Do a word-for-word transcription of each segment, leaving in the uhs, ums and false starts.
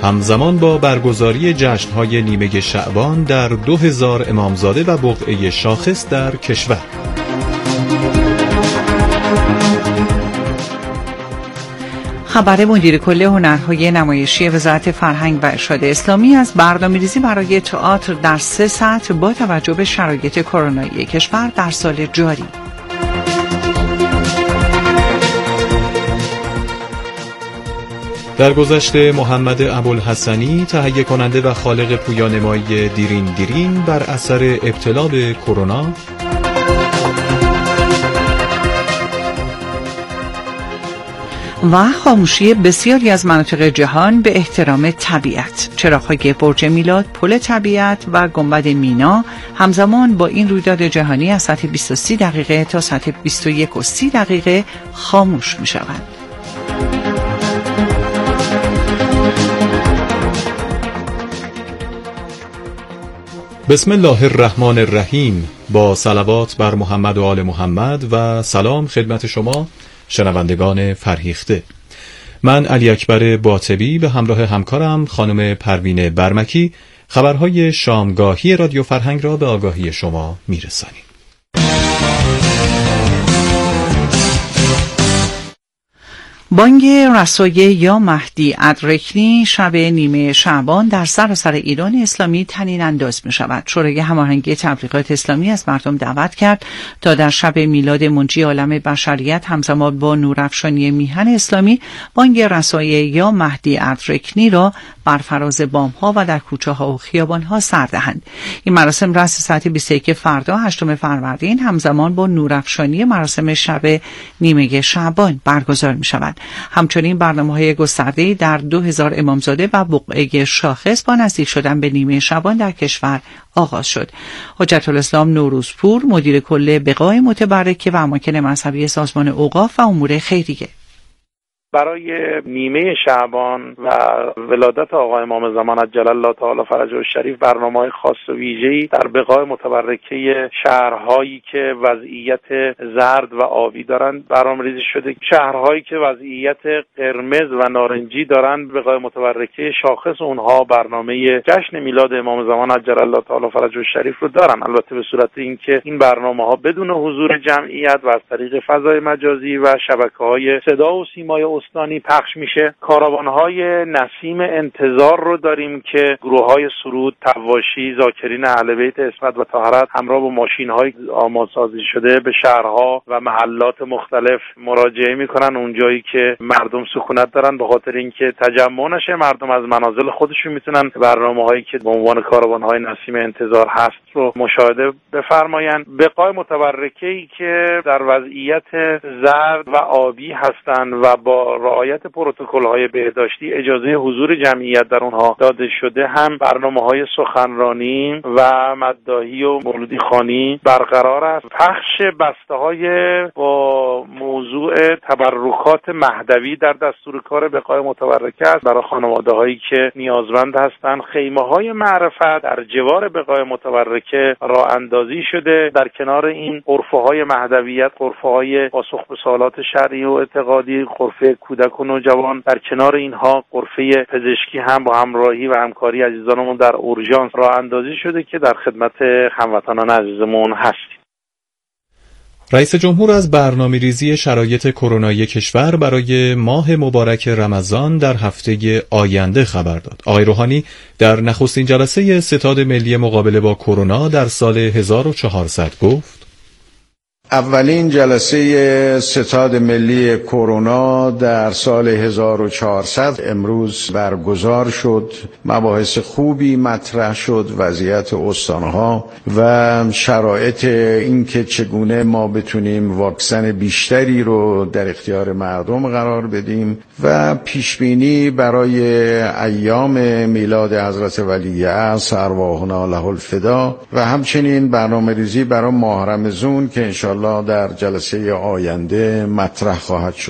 همزمان با برگزاری جشن‌های نیمه شعبان در دو هزار امامزاده و بقعه شاخص در کشور. خبر مدیر کل هنرهای نمایشی وزارت فرهنگ و ارشاد اسلامی از برنامه‌ریزی برای تئاتر در سه سطح با توجه به شرایط کرونایی کشور در سال جاری. در گذشته محمد ابوالحسنی تهیه کننده و خالق پویانمایی دیرین دیرین بر اثر ابتلا به کرونا و خاموشی بسیاری از مناطق جهان به احترام طبیعت. چراغ‌های برج میلاد، پل طبیعت و گنبد مینا همزمان با این رویداد جهانی از ساعت بیست و سه دقیقه تا ساعت بیست و یک و سی دقیقه خاموش می‌شوند. بسم الله الرحمن الرحیم. با صلوات بر محمد و آل محمد و سلام خدمت شما شنوندگان فرهیخته. من علی اکبر باطبی به همراه همکارم خانم پروین برمکی خبرهای شامگاهی رادیو فرهنگ را به آگاهی شما میرسانیم. بانگ رسایه یا مهدی ادرکنی شب نیمه شعبان در سراسر ایران اسلامی طنین انداز می شود. شورای هماهنگی تبلیغات اسلامی از مردم دعوت کرد تا در شب میلاد منجی عالم بشریت همزمان با نورافشانی میهن اسلامی بانگ رسایه یا مهدی ادرکنی را بر فراز بام‌ها و در کوچه‌ها و خیابان‌ها سر دهند. این مراسم رأس ساعت بیست و یک فردا هشتم فروردین همزمان با نورافشانی مراسم شب نیمه شعبان برگزار می‌شود. همچنین برنامه‌های گسترده‌ای در دو هزار امامزاده و بقعه شاخص با نزدیک شدن به نیمه شعبان در کشور آغاز شد. حجت الاسلام نوروزپور مدیر کل بقاع متبرکه و اماکن مذهبی سازمان اوقاف و امور خیریه برای نیمه شعبان و ولادت آقا امام زمان عجل الله تعالی فرجه الشریف برنامه‌های خاص و ویژه‌ای در بقاع متبرکه شهرهایی که وضعیت زرد و آبی دارند برنامه‌ریزی شده. شهرهایی که وضعیت قرمز و نارنجی دارند بقاع متبرکه شاخص اونها برنامه جشن میلاد امام زمان عجل الله تعالی فرجه الشریف رو دارن، البته به صورت اینکه این برنامه‌ها بدون حضور جمعیت و از طریق فضای مجازی و شبکه‌های صدا و سیمای استانی پخش میشه. کاروان‌های نسیم انتظار رو داریم که گروه‌های سرود، تواشی، ذاکرین اهل بیت عصمت و طهارت همراه با ماشین‌های آمادسازی شده به شهرها و محلات مختلف مراجعه میکنن، اونجایی که مردم سکونت دارن، به خاطر اینکه تجمع نشه مردم از منازل خودشون میتونن برنامه‌هایی که به عنوان کاروان‌های نسیم انتظار هست رو مشاهده بفرمایند. بقاع متبرکه‌ای که در وضعیت زرد و آبی هستند و با رعایت پروتکل‌های بهداشتی اجازه حضور جمعیت در اونها داده شده هم برنامه‌های سخنرانی و مداحی و مولودی خوانی برقرار است. پخش بسته‌های با موضوع تبرکات مهدوی در دستور کار بقاع متبرکه است برای خانواده‌هایی که نیازمند هستند. خیمه‌های معرفت در جوار بقاع متبرکه راه اندازی شده. در کنار این غرفه‌های مهدویت، غرفه‌های پاسخ به سوالات شرعی و اعتقادی، غرفه کودک و نوجوان، در کنار اینها غرفه پزشکی هم با همراهی و همکاری عزیزانمون در اورژانس راه اندازی شده که در خدمت هموطنان عزیزمون هستیم. رئیس جمهور از برنامه‌ریزی شرایط کرونایی کشور برای ماه مبارک رمضان در هفته آینده خبر داد. آقای روحانی در نخستین جلسه ستاد ملی مقابله با کرونا در سال هزار و چهارصد گفت: اولین جلسه ستاد ملی کرونا در سال هزار و چهارصد امروز برگزار شد. مباحث خوبی مطرح شد، وضعیت استانها و شرایط اینکه چگونه ما بتونیم واکسن بیشتری رو در اختیار مردم قرار بدیم و پیشبینی برای ایام میلاد حضرت ولیعصر ارواحنا له الفدا و همچنین برنامه‌ریزی برای ماه رمضان که انشاءالله در جلسه آینده مطرح خواهد شد.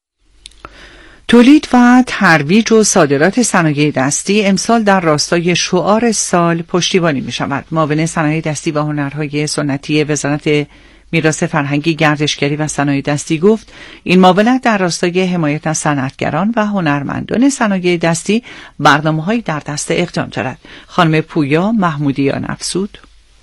تولید و ترویج و صادرات صنایع دستی امسال در راستای شعار سال پشتیبانی می شود. معاون صنایع دستی و هنرهای سنتی وزارت میراث فرهنگی، گردشگری و صنایع دستی گفت این معاونت در راستای حمایت از صنعتگران و هنرمندان صنایع دستی برنامه‌هایی در دست اقدام دارد. خانم پویا محمودیان افزود: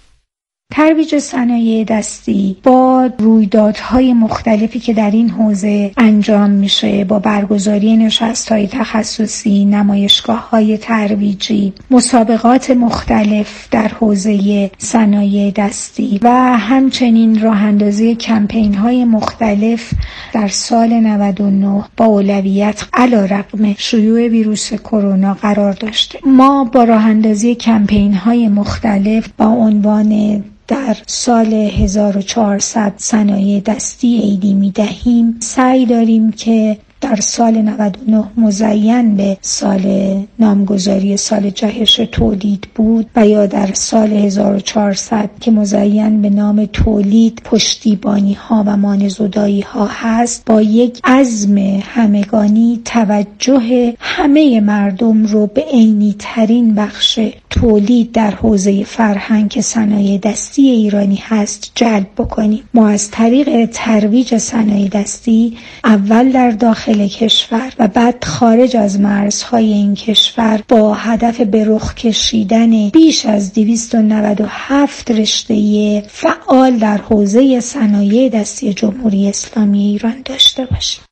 ترویج صنایع دستی با رویدادهای مختلفی که در این حوزه انجام میشه، با برگزاری نشست‌های تخصصی، نمایشگاه‌های ترویجی، مسابقات مختلف در حوزه صنایع دستی و همچنین راه اندازی کمپین‌های مختلف در سال نود و نه با اولویت علی‌رغم شیوع ویروس کرونا قرار داشته. ما با راه اندازی کمپین‌های مختلف با عنوان در سال هزار و چهارصد صنایع دستی عیدی می دهیم، سعی داریم که در سال نود و نه مزین به سال نامگذاری سال جهش تولید بود و یا در سال هزار و چهارصد که مزین به نام تولید، پشتیبانی ها و مانزدایی ها هست، با یک عزم همگانی توجه همه مردم رو به عینی ترین بخش تولید در حوزه فرهنگ که صنایع دستی ایرانی هست جلب بکنیم. ما از طریق ترویج صنایع دستی اول در داخل کشور و بعد خارج از مرزهای این کشور با هدف به رخ کشیدن بیش از دویست و نود و هفت رشته فعال در حوزه صنایع دستی جمهوری اسلامی ایران داشته باشیم.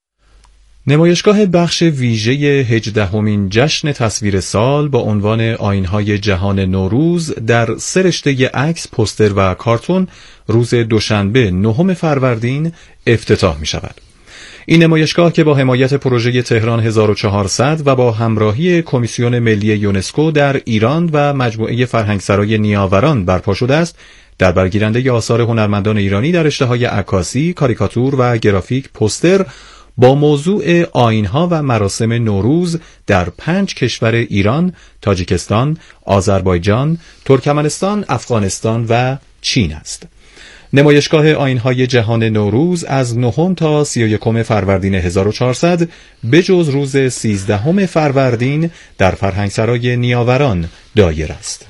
نمایشگاه بخش ویژه هجدهمین جشن تصویر سال با عنوان آیین‌های جهان نوروز در سه رشته عکس، پوستر و کارتون روز دوشنبه نهم فروردین افتتاح می شود. این نمایشگاه که با حمایت پروژه تهران هزار و چهارصد و با همراهی کمیسیون ملی یونسکو در ایران و مجموعه فرهنگسرای نیاوران برپا شده است، در برگیرنده آثار هنرمندان ایرانی در رشته‌های عکاسی، کاریکاتور و گرافیک، پوستر با موضوع آیین‌ها و مراسم نوروز در پنج کشور ایران، تاجیکستان، آذربایجان، ترکمنستان، افغانستان و چین است. نمایشگاه آیین‌های جهان نوروز از نهم تا سی و یکم فروردین هزار و چهارصد بجز روز سیزدهم فروردین در فرهنگسرای نیاوران دایر است.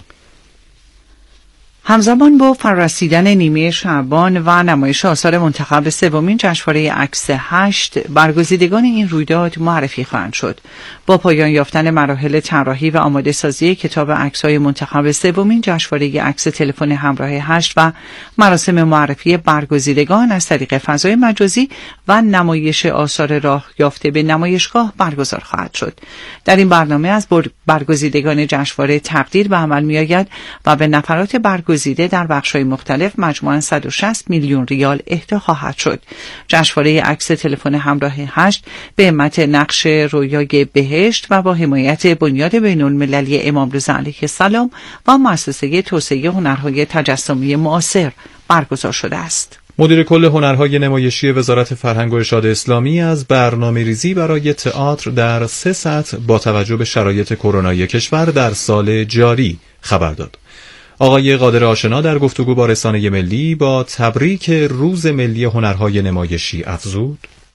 همزمان با فرارسیدن نیمه شعبان و نمایش آثار منتخب سومین جشنواره عکس هشت، برگزیدگان این رویداد معرفی خواهند شد. با پایان یافتن مراحل طراحی و آماده سازی کتاب عکس‌های منتخب سومین جشنواره عکس تلفن همراه هشت و مراسم معرفی برگزیدگان از طریق فضای مجازی و نمایش آثار راه یافته به نمایشگاه برگزار خواهد شد. در این برنامه از برگزیدگان جشنواره تقدیر به عمل می‌آید و به نفرات برگزیده در بخش‌های مختلف مجموعاً صد و شصت میلیون ریال اهدا خواهد شد. جشنواره عکس تلفن همراه هشت به همت نقش رویای بهشت و با حمایت بنیاد بین‌المللی امام رضا علیه السلام و مؤسسه توسعه هنرهای تجسمی معاصر برگزار شده است. مدیر کل هنرهای نمایشی وزارت فرهنگ و ارشاد اسلامی از برنامه‌ریزی برای تئاتر در سه سطح با توجه به شرایط کرونایی کشور در سال جاری خبر داد. آقای قادر آشنا در گفتگو با رسانه ملی با تبریک روز ملی هنرهای نمایشی افزود: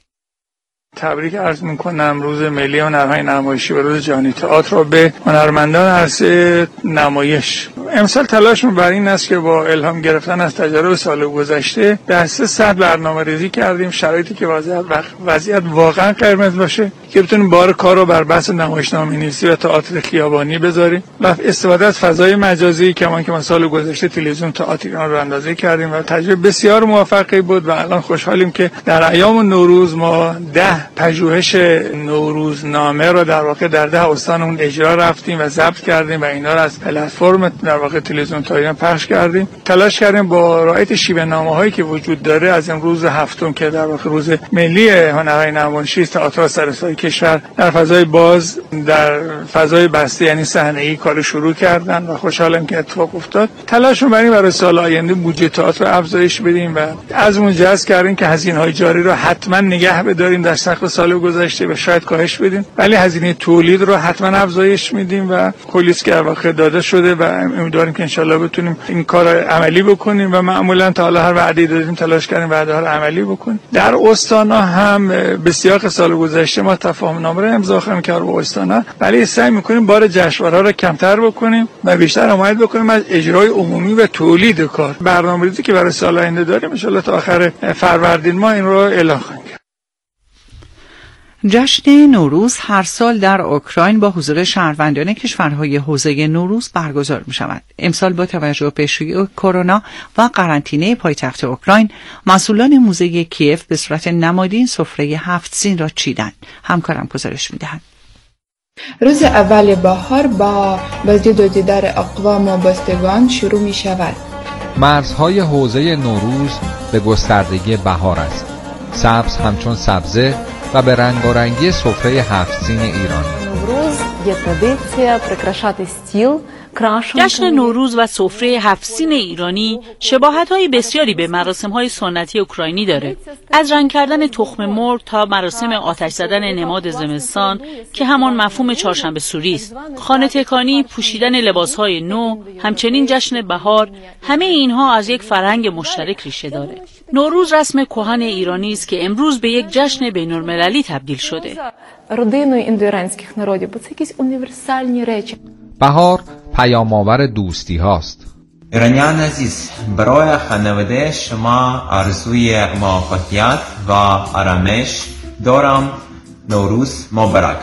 تبریک عرض میکنم روز ملی هنرهای نمایشی و روز جهانی تئاتر را به هنرمندان عرصه نمایش. امسال تلاشمون بر این است که با الهام گرفتن از تجارب سال گذشته در سه سطح برنامه ریزی کردیم، شرایطی که وضعیت وضعیت واقعا قرمز باشه که بتونیم بار کار رو بر بحث نمایشنامه‌نویسی و تئاتر خیابانی بذاریم و استفاده از فضای مجازی کمان که ما سال گذشته تلویزیون تئاتر ایران رو اندازه کردیم و تجربه بسیار موفقی بود و الان خوشحالیم که در ایام نوروز ما ده پژوهش نوروزنامه رو در واقع در ده استانمون اجرا رفتیم و ضبط کردیم و اینا رو از پلتفرم در واقع تلویزیون تایران پخش کردیم. تلاش کردیم با رعایت شیوه نامه‌هایی که وجود داره از امروز هفتم که در واقع روز ملی هنرهای نمایشی تئاتر سراسر کشور در فضای باز، در فضای بسته یعنی صحنه‌ای کار شروع کردن و خوشحالم که اتفاق افتاد. تلاشمون برای برای سال آینده بودجه تئاتر رو افزایش بدیم و ازمون جذب کردیم که هزینه‌های جاری رو حتما نگه بداریم در سقف سال گذشته و شاید کاهش بدیم، ولی هزینه تولید رو حتما افزایش میدیم و کلیس که واقع داده شده و امیدواریم که انشالله بتونیم این کار عملی بکنیم و معمولا تا حالا هر وعده دادیم تلاش کردیم وعده ها رو عملی بکنیم. در استانا هم به سیاق سال گذشته ما تفاهم نامه رو امضا کردیم با استانا، ولی سعی می‌کنیم بار جشنواره رو کمتر بکنیم و بیشتر حمایت بکنیم از اجرای عمومی و تولید کار. برنامه‌ریزی که برای سال آینده داریم ان شاءالله تا آخر فروردین ما این رو اعلام خواهیم کرد. جشن نوروز هر سال در اوکراین با حضور شهروندان کشورهای حوزه نوروز برگزار می شود. امسال با توجه به شیوع کرونا و قرنطینه پایتخت اوکراین، مسئولان موزه کیف به صورت نمادین سفره هفت سین را چیدند. همکارم گزارش می دهند. روز اول بهار با بازدید و دیدار اقوام و بستگان شروع می شود. مرزهای حوزه نوروز به گستردگی بهار است. سبز همچون سبزه و به رنگارنگی سفره هفت سین ایرانی. نوروز یه تردیسیا پرکراشات استیل. جشن نوروز و سفره هفت سین ایرانی شباهت‌های بسیاری به مراسم‌های سنتی اوکراینی داره. از رنگ کردن تخم مرغ تا مراسم آتش زدن نماد زمستان که همان مفهوم چهارشنبه سوری است. خانه تکانی، پوشیدن لباس‌های نو، همچنین جشن بهار، همه اینها از یک فرهنگ مشترک ریشه داره. نوروز رسم کهن ایرانی است که امروز به یک جشن بین‌المللی تبدیل شده. родиною індоіранських народів, бо це якісь універсальні речі. بهار پیام‌آور دوستی هاست. ایرانیان عزیز، برای خانواده شما آرزوی موفقیت و آرامش دارم. نوروز مبارک.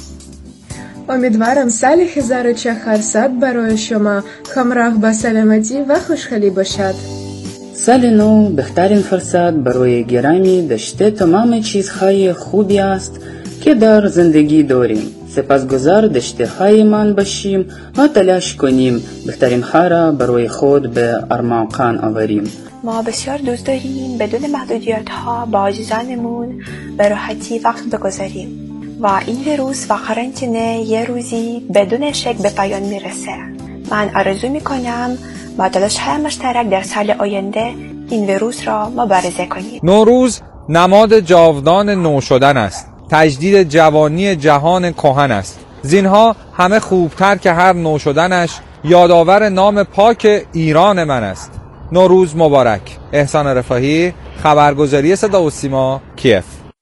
امیدوارم سال هزار و چهارصد برای شما همراه با سلامتی و خوشحالی باشد. سال نو بهترین فرصت برای گرمی داشته تمام چیزهای خوبی است که در زندگی داریم. سپاسگزار داشته هایمان باشیم و تلاش کنیم بهترین ها را برای خود به ارمغان آوریم. ما بسیار دوست داریم بدون محدودیت ها با عزیزانمون به راحتی وقت بگذاریم و این ویروس و قرنطینه یه روزی بدون شک به پایان میرسه. من آرزو میکنم با تلاش های مشترک در سال آینده این ویروس را مبارزه کنیم. نوروز نماد جاودان نو شدن است. تجدید جوانی جهان کهن است. زینها همه خوبتر که هر نو شدنش یادآور نام پاک ایران من است. نوروز مبارک. احسان رفاهی، خبرگزاری صدا و سیما، کیف.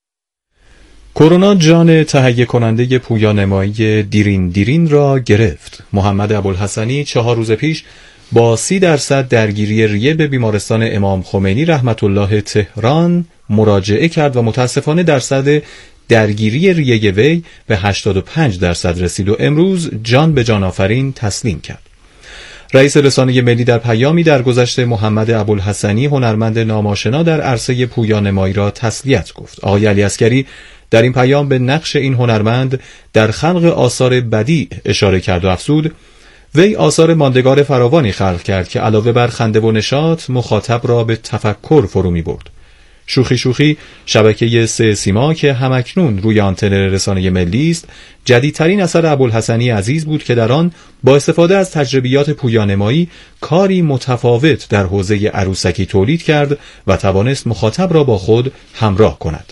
کرونا جان تهیه کننده پویانمایی دیرین دیرین را گرفت. محمد ابوالحسنی چهار روز پیش با سی درصد درگیری ریه به بیمارستان امام خمینی رحمت الله تهران مراجعه کرد و متاسفانه درصد درگیری ریه وی به هشتاد و پنج درصد رسید و امروز جان به جان آفرین تسلیم کرد. رئیس رسانه ملی در پیامی درگذشت محمد ابوالحسنی هنرمند ناماشنا در عرصه پویانمایی را تسلیت گفت. آقای علی عسگری در این پیام به نقش این هنرمند در خلق آثار بدیع اشاره کرد و افزود وی آثار ماندگار فراوانی خلق کرد که علاوه بر خنده و نشاط مخاطب را به تفکر فرو می برد. شوخی شوخی شبکه سه سیما که همکنون روی آنتن رسانه ملی است جدیدترین اثر ابوالحسنی عزیز بود که در آن با استفاده از تجربیات پویانمایی کاری متفاوت در حوزه عروسکی تولید کرد و توانست مخاطب را با خود همراه کند.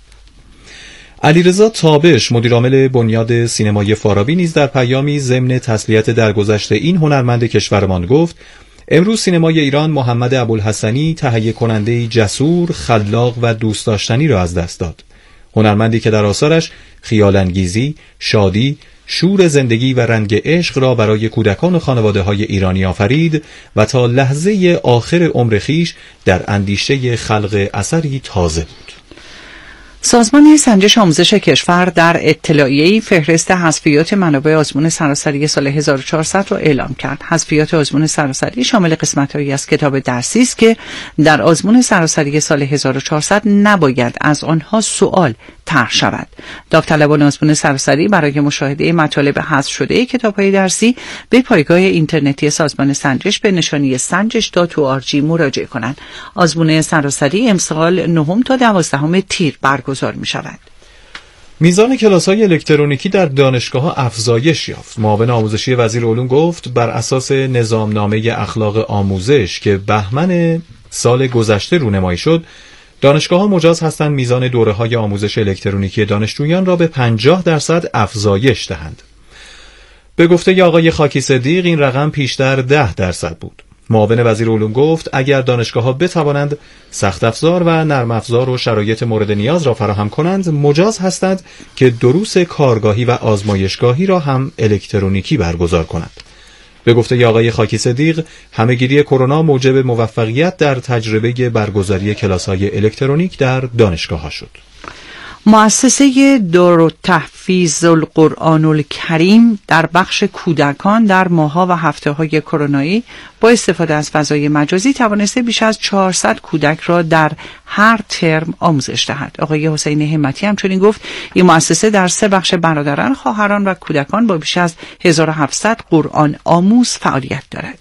علیرضا تابش مدیرعامل بنیاد سینمای فارابی نیز در پیامی ضمن تسلیت درگذشت این هنرمند کشورمان گفت امروز سینمای ایران محمد ابوالحسنی تهیه کننده جسور، خلاق و دوست داشتنی را از دست داد. هنرمندی که در آثارش خیال‌انگیزی، شادی، شور زندگی و رنگ عشق را برای کودکان و خانواده‌های ایرانی آفرید و تا لحظه آخر عمر خویش در اندیشه خلق اثری تازه بود. سازمان سنجش آموزش کشور در اطلاعیه‌ای فهرست حذفیات منابع آزمون سراسری سال هزار و چهارصد را اعلام کرد. حذفیات آزمون سراسری شامل قسمت‌هایی از کتاب درسی است که در آزمون سراسری سال هزار و چهارصد نباید از آنها سوال طرح شود. داوطلبان آزمون سراسری برای مشاهده مطالب حذف شده کتاب‌های درسی به پایگاه اینترنتی سازمان سنجش به نشانی سنجش دات او آر جی مراجعه کنند. آزمون سراسری امسال نهم تا دوازدهم تیر برگزار می‌شود. میزان کلاس‌های الکترونیکی در دانشگاه‌ها افزایش یافت. معاون آموزشی وزیر علوم گفت بر اساس نظامنامه اخلاق آموزش که بهمن سال گذشته رونمایی شد، دانشگاه‌ها مجاز هستند میزان دوره‌های آموزش الکترونیکی دانشجویان را به پنجاه درصد افزایش دهند. به گفته آقای خاکی صدیق این رقم پیشتر ده درصد بود. معاون وزیر علوم گفت اگر دانشگاه‌ها بتوانند سخت افزار و نرم افزار و شرایط مورد نیاز را فراهم کنند، مجاز هستند که دروس کارگاهی و آزمایشگاهی را هم الکترونیکی برگزار کنند. به گفته آقای خاکی صدیق، همه‌گیری کرونا موجب موفقیت در تجربه برگزاری کلاس‌های الکترونیک در دانشگاه‌ها شد. مؤسسه دارالتحفیظ القرآن الکریم در بخش کودکان در ماه‌ها و هفته‌های کرونایی با استفاده از فضای مجازی توانسته بیش از چهارصد کودک را در هر ترم آموزش دهد. آقای حسین همتی همچنین گفت این مؤسسه در سه بخش برادران، خواهران و کودکان با بیش از هزار و هفتصد قرآن آموز فعالیت دارد.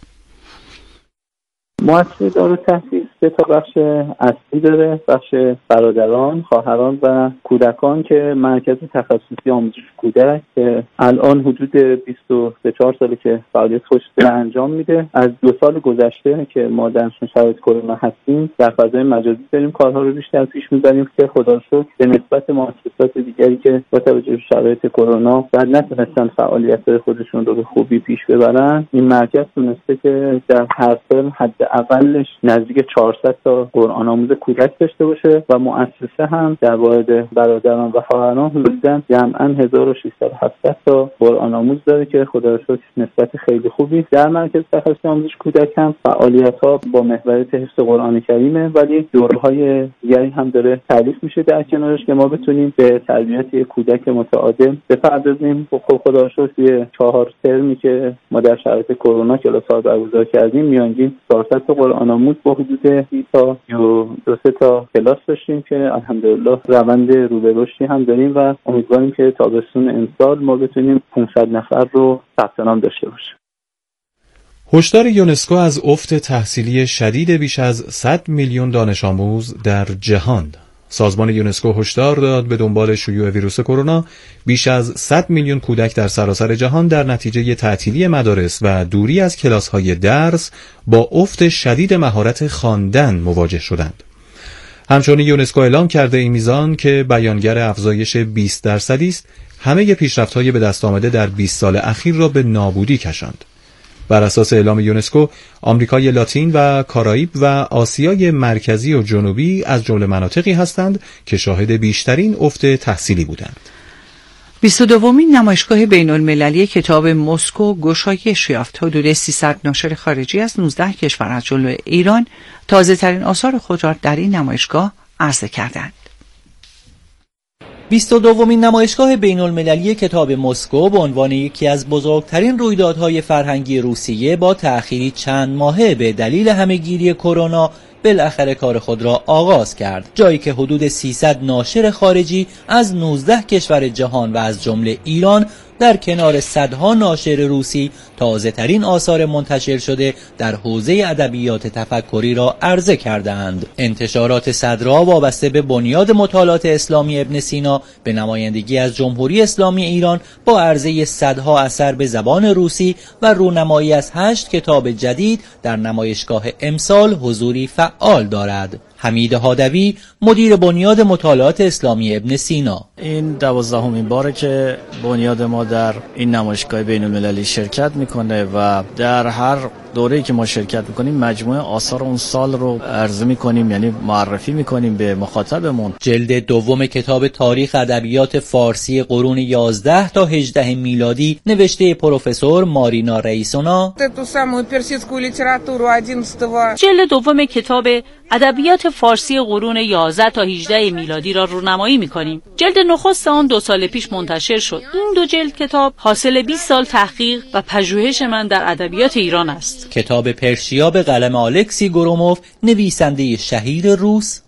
مؤسسه دارالتحفیظ سه تا بخش اصلی داره: بخش برادران، خواهران و کودکان که مرکز تخصصی آموزش کودک که الان حدود بیست و چهار ساله که فعالیت خودش رو انجام میده. از دو سال گذشته که ما در شرایط کرونا هستیم در فضای مجازی داریم کارها رو بیشتر پیش میبریم که خدا رو شکر به نسبت مؤسسات دیگری که با توجه به شرایط کرونا بعد نتونستن فعالیت خودشون رو به خوبی پیش ببرن، این مرکز تونسته که در هر ترم حداقلش نزدیک چهارصد تا قرآن آموز کودک داشته باشه و مؤسسه هم در واحد برادران و خواهران حدوداً جمعاً هزار و ششصد و هفتاد تا قرآن آموز داره که خدا رو شکر نسبت خیلی خوبی. در مرکز تخصصی آموزش کودک هم فعالیت‌ها با محوریت حفظ قرآن کریمه، ولی دوره‌های دیگری هم داره تعریف میشه در کنارش که ما بتونیم به تربیت یک کودک متعادل بپردازیم. خب خدا رو شکر چهار ترمی که ما در شرایط کرونا کلاس‌ها برگزار کردیم میانگین چهارصد تا قرآن آموز با حدود سی تا دو سه تا کلاس داشتیم که الحمدلله روند رو به رشدی هم داریم و امیدواریم که تابستون امسال ما بتونیم پانصد نفر رو ثبت نام داشته باشیم. هشدار یونسکو از افت تحصیلی شدید بیش از صد میلیون دانش آموز در جهان. سازمان یونسکو هشدار داد به دنبال شیوع ویروس کرونا بیش از صد میلیون کودک در سراسر جهان در نتیجه تعطیلی مدارس و دوری از کلاس‌های درس با افت شدید مهارت خواندن مواجه شدند. همچنین یونسکو اعلام کرده این میزان که بیانگر افزایش بیست درصدی است، همه پیشرفت‌های به دست آمده در بیست سال اخیر را به نابودی کشاند. بر اساس اعلام یونسکو، آمریکای لاتین و کارائیب و آسیای مرکزی و جنوبی از جمله مناطقی هستند که شاهد بیشترین افت تحصیلی بودند. بیست و دومین نمایشگاه بین المللی کتاب مسکو گشایش یافت. حدود سیصد ناشر خارجی از نوزده کشور از جمله ایران تازه ترین آثار خود را در این نمایشگاه عرضه کردند. بیست و دومین نمایشگاه بین المللی کتاب مسکو به عنوان یکی از بزرگترین رویدادهای فرهنگی روسیه با تأخیری چند ماهه به دلیل همه‌گیری کرونا بالاخره کار خود را آغاز کرد، جایی که حدود سیصد ناشر خارجی از نوزده کشور جهان و از جمله ایران در کنار صدها ناشر روسی تازه ترین آثار منتشر شده در حوزه ادبیات تفکری را عرضه کردند. انتشارات صدرا وابسته به بنیاد مطالعات اسلامی ابن سینا به نمایندگی از جمهوری اسلامی ایران با عرضه صدها اثر به زبان روسی و رونمایی از هشت کتاب جدید در نمایشگاه امسال حضوری فعال دارد. حمید هادوی، مدیر بنیاد مطالعات اسلامی ابن سینا: این دوازدهمین باره که بنیاد ما در این نمایشگاه بین المللی شرکت میکنه و در هر دوره‌ای که ما شرکت میکنیم مجموعه آثار اون سال رو عرضه میکنیم، یعنی معرفی میکنیم به مخاطبمون. جلد دوم کتاب تاریخ ادبیات فارسی قرون یازده تا هجده میلادی نوشته پروفسور مارینا رئیسونا. جلد دوم کتاب ادبیات فارسی قرون یازده تا هجده میلادی را رونمایی می‌کنیم. جلد نخست آن دو سال پیش منتشر شد. این دو جلد کتاب حاصل بیست سال تحقیق و پژوهش من در ادبیات ایران است. کتاب پرشیا به قلم الکسی گروموف، نویسنده شهیر روس.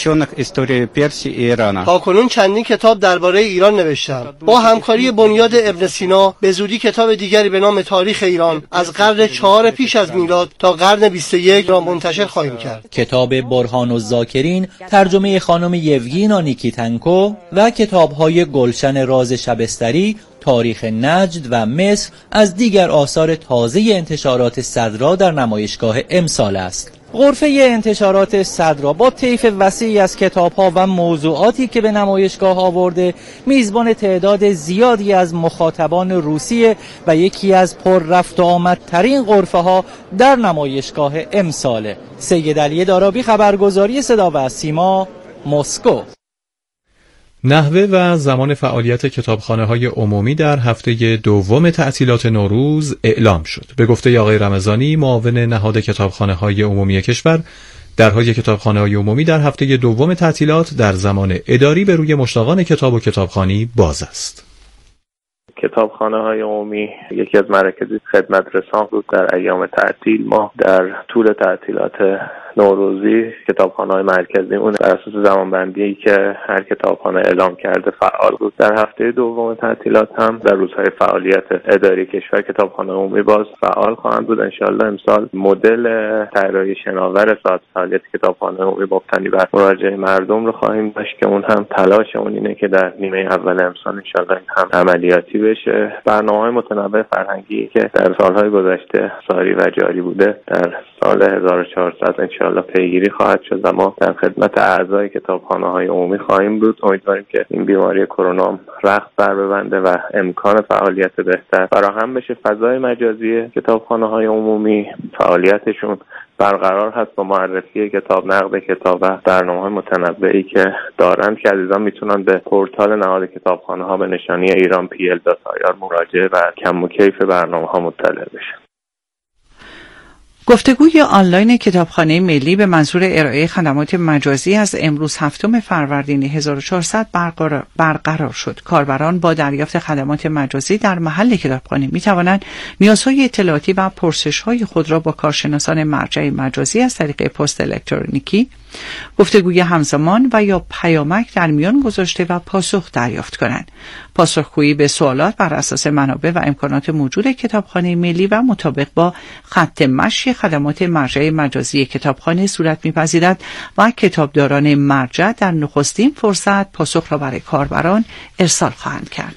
تاکنون چندین کتاب درباره ایران نوشتم. با همکاری بنیاد ابن سینا به زودی کتاب دیگری به نام تاریخ ایران از قرن چهار پیش از میلاد تا قرن بیست و یک را منتشر خواهیم کرد. کتاب برهان الذاکرین ترجمه خانم یوگینا نیکیتنکو و کتاب‌های گلشن راز شبستری، تاریخ نجد و مصر از دیگر آثار تازه انتشارات صدرا در نمایشگاه امسال است. غرفه انتشارات صدرا با طیف وسیعی از کتاب‌ها و موضوعاتی که به نمایشگاه آورده، میزبان تعداد زیادی از مخاطبان روسیه و یکی از پر رفت و آمدترین غرفه‌ها در نمایشگاه امساله. سید علی دارابی، خبرگزاری صدا و سیما، مسکو. نحوه و زمان فعالیت کتابخانه‌های عمومی در هفته دوم تعطیلات نوروز اعلام شد. به گفته آقای رمضانی، معاون نهاد کتابخانه‌های عمومی کشور، درهای کتابخانه‌های عمومی در هفته دوم تعطیلات در زمان اداری به روی مشتاقان کتاب و کتابخوانی باز است. کتابخانه‌های عمومی یکی از مراکز خدمت رسان بود. در ایام تعطیل ما در طول تعطیلات نوروزی کتابخانه‌های مرکزی اون بر اساس زمانبندی که هر کتابخانه اعلام کرده فعال بود. در هفته دوم تعطیلات هم در روزهای فعالیت اداری کشور کتابخانه عمومی باز فعال خواهند بود. انشالله امسال مدل طراحی شناور ساعت فعالیت کتابخانه عمومی مبتنی بر مراجعه مردم رو خواهیم داشت که اون هم تلاشمون اینه که در نیمه اول امسال انشالله این هم عملیاتی بشه. برنامه‌های متنوع فرهنگی که در سالهای گذشته ساری و جاری بوده در سال هزار و چهارصد انشالله پیگیری خواهد شد و ما در خدمت اعضای کتابخانه‌های عمومی خواهیم بود. امیدواریم که این بیماری کرونا رخت بر ببنده و امکان فعالیت بهتر فراهم بشه. فضای مجازی کتابخانه‌های عمومی فعالیتشون برقرار هست با معرفی کتاب، نقد کتاب و برنامه‌های متنوعی که دارند که عزیزان میتونن به پورتال نهاد کتابخانه‌ها به نشانی ایران پی ال دات آی آر مراجعه و کم و کیف برنامه‌ها مطلع بشن. گفتگوی آنلاین کتابخانه ملی به منظور ارائه خدمات مجازی از امروز هفتم فروردین هزار و چهارصد برقرار, برقرار شد. کاربران با دریافت خدمات مجازی در محل کتابخانه می توانند نیازهای اطلاعاتی و پرسش‌های خود را با کارشناسان مرجع مجازی از طریق پست الکترونیکی، گفتگوی همزمان و یا پیامک در میان گذاشته و پاسخ دریافت کنند. پاسخگویی به سوالات بر اساس منابع و امکانات موجود کتابخانه ملی و مطابق با خط مشی خدمات مرجع مجازی کتابخانه صورت می‌پذیرد و کتابداران مرجع در نخستین فرصت پاسخ را برای کاربران ارسال خواهند کرد.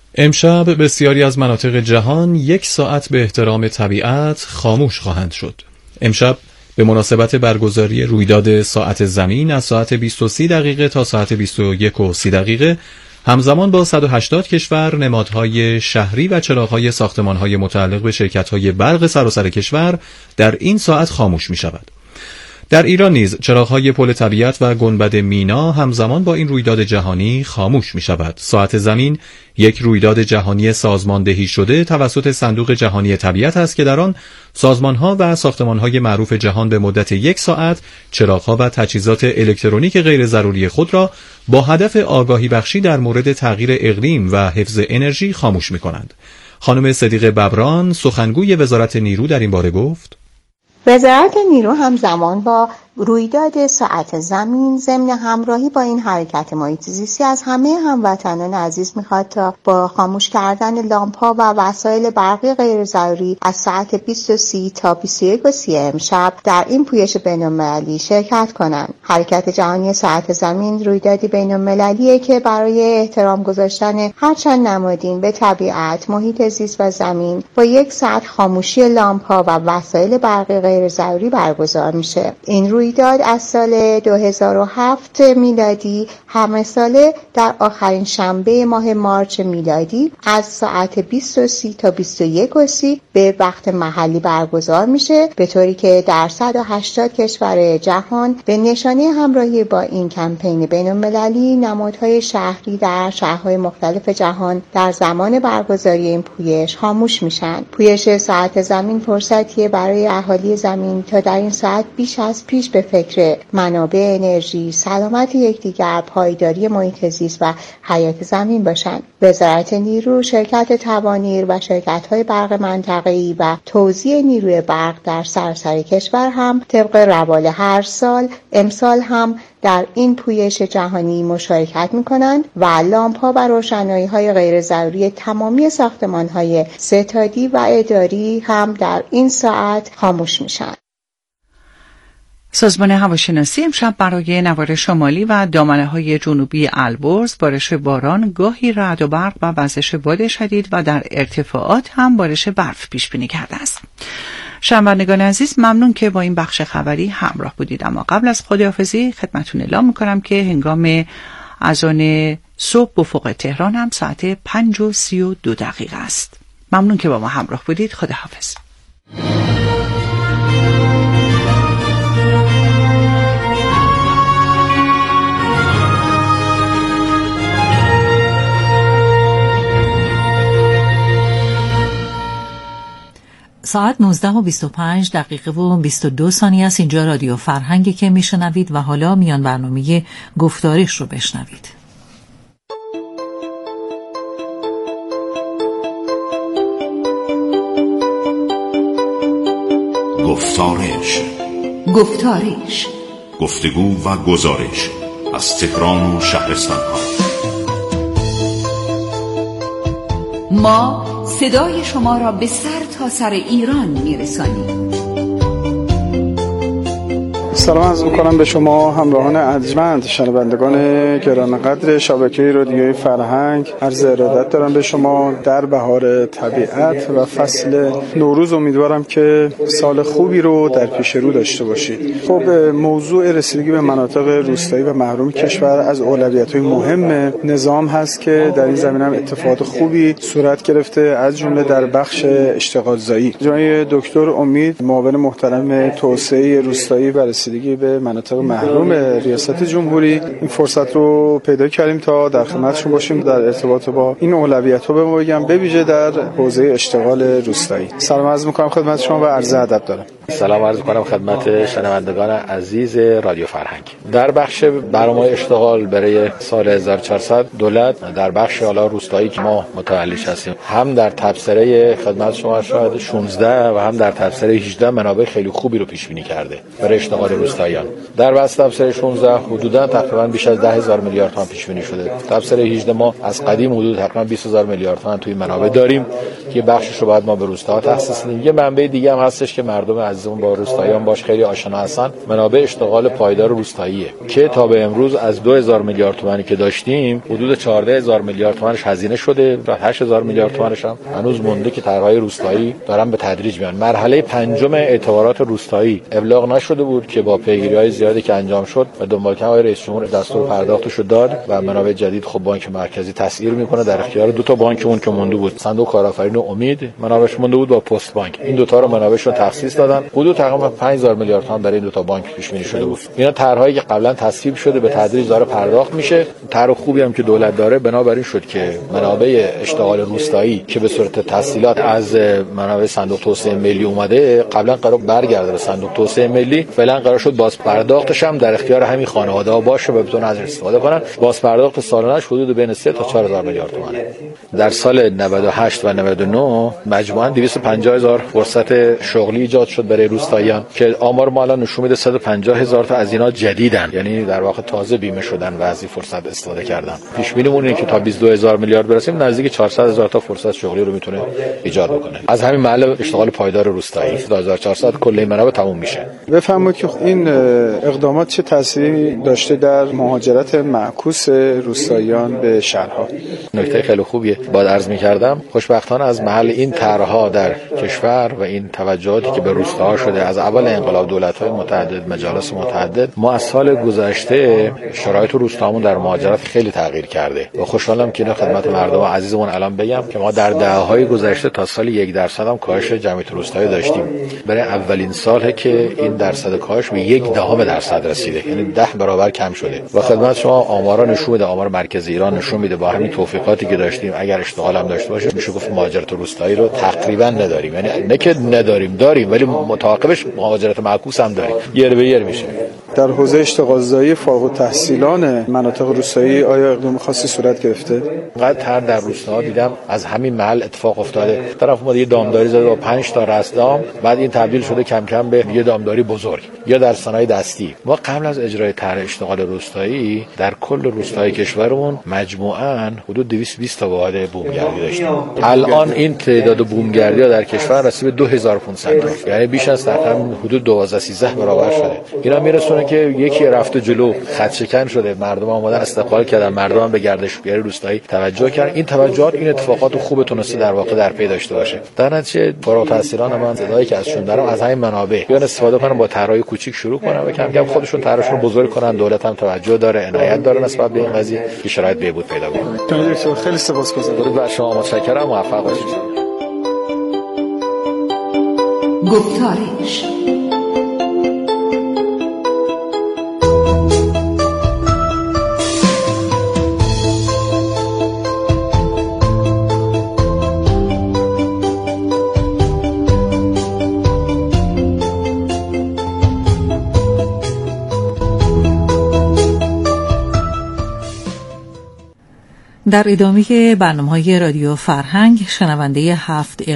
امشب بسیاری از مناطق جهان یک ساعت به احترام طبیعت خاموش خواهند شد. امشب به مناسبت برگزاری رویداد ساعت زمین از ساعت بیست و سه دقیقه تا ساعت بیست و یک و سی دقیقه همزمان با صد و هشتاد کشور نمادهای شهری و چراغ‌های ساختمان‌های متعلق به شرکت‌های برق سراسر کشور در این ساعت خاموش می‌شود. در ایران نیز چراغ‌های پل طبیعت و گنبد مینا همزمان با این رویداد جهانی خاموش می‌شود. ساعت زمین یک رویداد جهانی سازماندهی شده توسط صندوق جهانی طبیعت است که در آن سازمان‌ها و ساختمان‌های معروف جهان به مدت یک ساعت چراغ‌ها و تجهیزات الکترونیک غیر ضروری خود را با هدف آگاهی بخشی در مورد تغییر اقلیم و حفظ انرژی خاموش می‌کنند. خانم صدیقه ببران، سخنگوی وزارت نیرو، در این باره گفت: وزارت نیرو همزمان با رویداد ساعت زمین ضمن همراهی با این حرکت محیط زیستی از همه هموطنان عزیز میخواد تا با خاموش کردن لامپ‌ها و وسایل برقی غیر ضروری از ساعت بیست و سه تا بیست و یک و سی امشب در این پویش بین‌المللی شرکت کنند. حرکت جهانی ساعت زمین رویدادی بین‌المللیه که برای احترام گذاشتن هرچند نمادین به طبیعت، محیط زیست و زمین با یک ساعت خاموشی لامپ‌ها و وسایل برقی غیر ضروری برگزار میشه. این رویداد از سال دو هزار و هفت میلادی همه ساله در آخرین شنبه ماه مارچ میلادی از ساعت بیست و سه تا بیست و یک و سی به وقت محلی برگزار میشه، به طوری که در صد و هشتاد کشور جهان به نشانه همراهی با این کمپین بین‌المللی نمادهای شهری در شهرهای مختلف جهان در زمان برگزاری این پویش خاموش میشن. پویش ساعت زمین فرصتیه برای اهالی زمین تا در این ساعت بیش از پیش به فکر منابع انرژی، سلامت یکدیگر، پایداری محیط زیست و حیات زمین باشند. وزارت نیرو، شرکت توانیر و شرکت‌های برق منطقه‌ای و توزیع نیروی برق در سراسر کشور هم طبق روال هر سال امسال هم در این پویش جهانی مشارکت می‌کنند و لامپ‌ها و روشنایی‌های غیر ضروری تمامی ساختمان‌های ستادی و اداری هم در این ساعت خاموش میشن. سازمان هواشناسی امشب برای نوار شمالی و دامنه‌های جنوبی البرز بارش باران، گاهی رعد و برق و وزش باد شدید و در ارتفاعات هم بارش برف پیش بینی کرده است. شنوندگان عزیز، ممنون که با این بخش خبری همراه بودید. اما قبل از خداحافظی خدمتتون اعلام می‌کنم که هنگام اذان صبح افق تهران هم ساعت پنج و سی و دو دقیقه است. ممنون که با ما همراه بودید. خداحافظ. ساعت نوزده و بیست و پنج دقیقه و بیست و دو ثانیه است. اینجا رادیو فرهنگی که میشنوید و حالا میان برنامه گفتاریش رو بشنوید. گفتارش گفتاریش گفتگو و گزارش از تهران و شهرستان‌ها. ما صدای شما را به سر تا سر ایران میرسانیم. سلام عرض می‌کنم به شما همراهان ارجمند شنوندگان گرانقدر شبکه رادیوی فرهنگ. عرض ارادت دارم به شما در بهار طبیعت و فصل نوروز. امیدوارم که سال خوبی رو در پیش رو داشته باشید. خب موضوع رسیدگی به مناطق روستایی و محروم کشور از اولویت‌های مهم نظام هست که در این زمینه هم اتفاقات خوبی صورت گرفته، از جمله در بخش اشتغالزایی. جناب دکتر امید، معاون محترم توسعه روستایی و رسیدگی به مناطق محروم ریاست جمهوری، این فرصت رو پیدا کردیم تا در خدمتشون باشیم در ارتباط با این اولویت‌ها به ما بگم، به ویژه در حوزه اشتغال روستایی. سلام عرض می‌کنم خدمت شما و عرض ادب دارم. سلام عرض می‌کنم خدمت شنوندگان عزیز رادیو فرهنگ. در بخش برنامه اشتغال برای سال هزار و چهارصد دولت در بخش حالا روستایی که ما متولیش هستیم، هم در تبصره خدمت شما شاید شانزده و هم در تبصره هجده منابع خیلی خوبی رو پیش بینی کرده برای اشتغال روستاییان. در بحث تبصره شانزده حدوداً تقریباً بیش از ده هزار میلیارد تومان پیش بینی شده. تبصره هجده ما از قدیم حدود تقریباً بیست هزار میلیارد تومان توی منابع داریم که بخشش رو باید ما به روستاها تخصیص بدیم. یه منبع دیگه هم هستش که مردم عزیزمون با روستاییان باش خیلی آشنا هستن، منابع اشتغال پایدار روستاییه که تا به امروز از دو هزار میلیارد تومانی که داشتیم حدود چهارده هزار میلیارد تومانش هزینه شده و هشت هزار میلیارد تومانش هم هنوز مونده که طرح‌های روستایی دارن به تدریج میان. مرحله پنجم اعتبارات روستایی ابلاغ نشده بود که با پیگیری‌های زیادی که انجام شد و دنبال کردن آقای رئیس جمهور دستور پرداختش رو داد و منابع جدید خب بانک مرکزی تسعیر میکنه در اختیار دو تا بانک اون که مونده بود، صندوق کارآفرین و امید منابعش مونده بود با پست بانک. این دو تا رو منابعش رو تخصیص دادن. حدود تقریبا پنج هزار میلیارد تومان برای این دو تا بانک پیش بینی شده بود. اینا طرح‌هایی که قبلا تصویب شده به تدریج داره پرداخت میشه. طرح خوبی هم که دولت داره بنابراین شد که منابع اشتغال روستایی که به صورت تسهیلات از منابع صندوق توسعه ملی اومده قبلا قرار برگرده به صندوق توسعه ملی، فعلا قرار شد باز پرداختش هم در اختیار همین خانواده‌ها باشه و بتونن ازش استفاده کنن. باز پرداخت سالانه‌اش حدود بین سه تا چهار هزار میلیارد تومانه. در سال نود و هشت و نود و نه مجموعاً دویست و پنجاه هزار فرصت شغلی ایجاد شد برای روستاییان که آمار ما الان نشون میده صد و پنجاه هزار تا از اینا جدیدن، یعنی در واقع تازه بیمه شدن و از این فرصت استفاده کردن. پیش بینیمون اینه که تا بیست و دو هزار میلیارد برسیم نزدیک چهارصد هزار تا فرصت شغلی رو میتونه ایجاد بکنه. از همین محل اشتغال پایدار روستایی دو هزار و چهارصد کل منابع تموم میشه. بفرمایید که این اقدامات چه تأثیری داشته در مهاجرت معکوس روستاییان به شهرها؟ نکته خیلی خوبیه. باید عرض می‌کردم خوشبختانه از محل این طرح‌ها در کشور و این توجهاتی که به روستاها شده از اول انقلاب دولت‌های متعدد مجالس متعدد، ما از سال گذشته شرایط روستاهامون در مهاجرت خیلی تغییر کرده و خوشحالم که اینو خدمت مردم عزیزمون الان بگم که ما در دهه‌های گذشته تا سال یک درصد هم کاهش جمعیت روستایی داشتیم. برای اولین ساله که این درصد کاهش به یک دهم درصد رسیده، یعنی ده برابر کم شده و خدمت شما آمارا نشون میده، آمار مرکز ایران نشون میده با همین توفیقاتی که داشتیم اگر اشتغال هم داشته باشه میشه گفت مهاجرت روستایی رو تقریبا نداریم. یعنی نه که نداریم، داریم ولی متعاقبش مهاجرت معکوس هم داریم، یر به یر میشه. در حوزه اشتغالزایی فارغ التحصیلان مناطق روستایی آیا اقدام خاصی صورت گرفته؟ قطعا در روستاها دیدم از همین محل اتفاق افتاده. طرف ما یه دامداری زده با پنج تا رسدام، بعد این تبدیل شده کم کم به یه دامداری بزرگ یا در صنایع دستی. ما قبل از اجرای طرح اشتغال روستایی در کل روستاهای کشورمون مجموعاً حدود دویست و بیست تا واحد بومگردی داشتیم. الان این تعداد بومگردی ها در کشور رسید به دو هزار و پانصد تا، یعنی بیش از تقریبا حدود دوازده سیزده برابر شده. اینا میرسونه که یکی رفته جلو، خط شکن شده، مردم آمدن استقبال کردن، مردم هم به گردشگری روستایی توجه کردن. این توجهات این اتفاقات خوب تونسته در واقع در پی داشته باشه. در نتیجه فارغ التحصیلان من صدایی که ازشون دارم از همین منابع بیان استفاده کنن، با طرحهای کوچیک شروع کنن و کم کم خودشون طرحشون رو بزرگ کنن. دولت هم توجه داره، عنایت داره نسبت به این قضیه که شرایط بهبود پیدا کنه. دکتر خیلی سپاسگزارم. درود بر شما، متشکرم، موفق باشید. گفتارش در ادامه برنامه‌های رادیو فرهنگ شنونده هفت